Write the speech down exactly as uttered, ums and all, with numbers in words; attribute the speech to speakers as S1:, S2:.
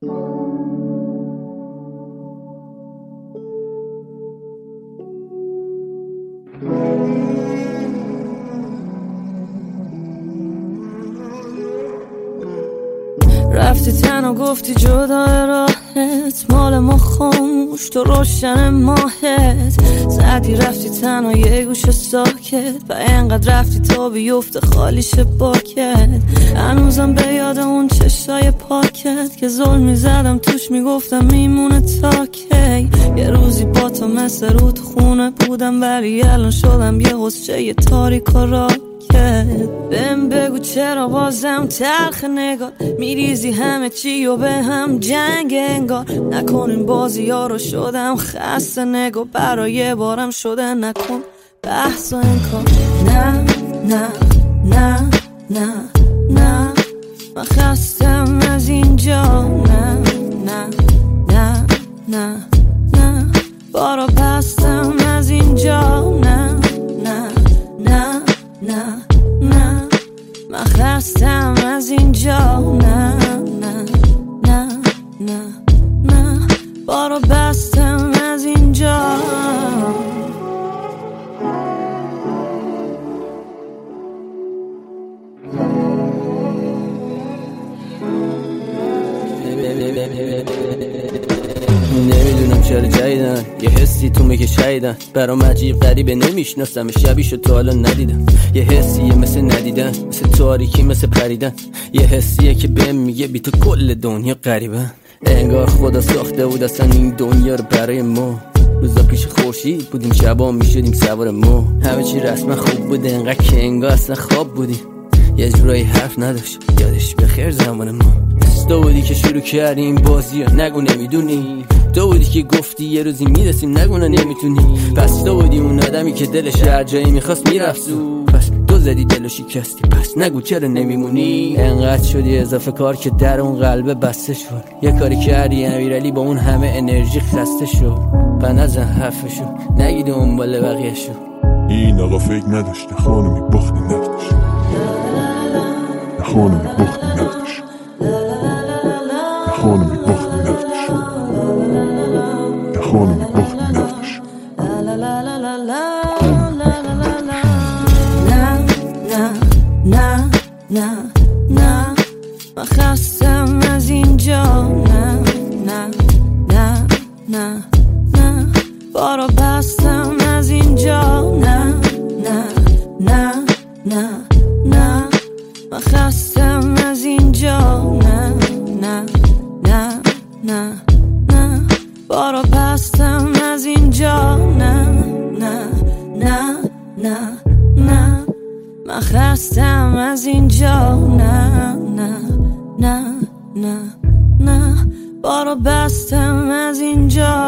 S1: رفتی تنها گفتی جدا راهت، مال ما خاموش تو روشن ماهت. زدی رفتی تنها یه گوش ساکت و انقدر رفتی تا بیفته خالیش باکت. هنوزم به یاد اون چشای پاکت که ظلم میزدم توش میگفتم میمونه تا کی. یه روزی با تو مثل رود خونه بودم ولی الان شدم یه حسچه یه تاریک و راکت. بهم بگو چرا بازم تلخ نگاه میریزی همه چی و به هم جنگ انگار. نکن این بازی ها رو شدم خسته نگاه برای بارم شده نکن بحث و انکار. نه نه نه نه نه من خستم از اینجا. نه نه نه نه نه بارا بستم از اینجا. نه نه نه نه نه من خستم از اینجا. نه نه نه نه نه بارو بستم از اینجا.
S2: نمیدونم چرا جایدن یه حسی تو میگه شایدن برام عجیب غریبه نمیشناسم شبیشو تا حالا ندیدم. یه حسیه مثل ندیدن مثل تاریکی مثل پریدن. یه حسیه که بهم میگه بی تو کل دنیا غریبه. انگار خدا ساخته بود اصلا این دنیا رو برای ما. روزا پیش خورشید بودیم شبا میشدیم سوار ما. همه چی رسما خوب بود انقدر که انگار اصلا خواب بودیم. یه جورایی حرف نداشت یادش بخیر زمان ما. تو بودی که شروع کردیم بازی ها نگو نمیدونی. تو بودی که گفتی یه روزی میرسیم نگو نمیتونی. پس تو بودی اون آدمی که دلش هر جایی میخواست میرفت. پس تو زدی دلو شکستی پس نگو چرا نمیمونی. انقدر شدی اضافه کار که در اون قلبه بسته شد. یه کاری کردی امیرعلی با اون همه انرژی خسته شد. و نزن حرفشو نگید اون باله بقیه شو.
S3: این آقا فکر نداشته خانمی بختی نفتش. خانمی بختی نفتش. خانمی بختی نفتش. خانمی بختی نفتش.
S1: نه نه نه نه نه من خستم از اینجا. نه نه نه نه نه بارو بستم از اینجا. نه نه نه نه نه من خستم از اینجا. نه نه نه نه نه بارو بستم از اینجا. نه نه نه نه نه من خستم از اینجا. نه نه نه نه نه بارو بستم از اینجا.